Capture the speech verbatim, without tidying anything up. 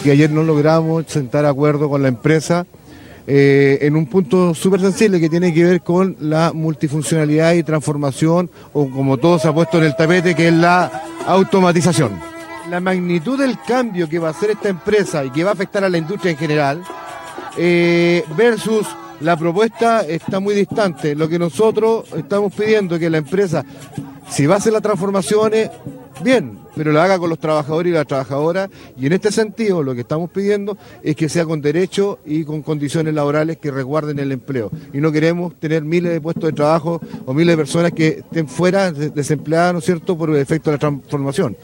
que ayer no logramos sentar acuerdo con la empresa eh, en un punto súper sensible que tiene que ver con la multifuncionalidad y transformación, o como todo se ha puesto en el tapete, que es la automatización. La magnitud del cambio que va a hacer esta empresa y que va a afectar a la industria en general, eh, versus la propuesta, está muy distante. Lo que nosotros estamos pidiendo es que la empresa, si va a hacer las transformaciones, bien, pero lo haga con los trabajadores y las trabajadoras, y en este sentido lo que estamos pidiendo es que sea con derechos y con condiciones laborales que resguarden el empleo, y no queremos tener miles de puestos de trabajo o miles de personas que estén fuera desempleadas, ¿no es cierto?, por el efecto de la transformación.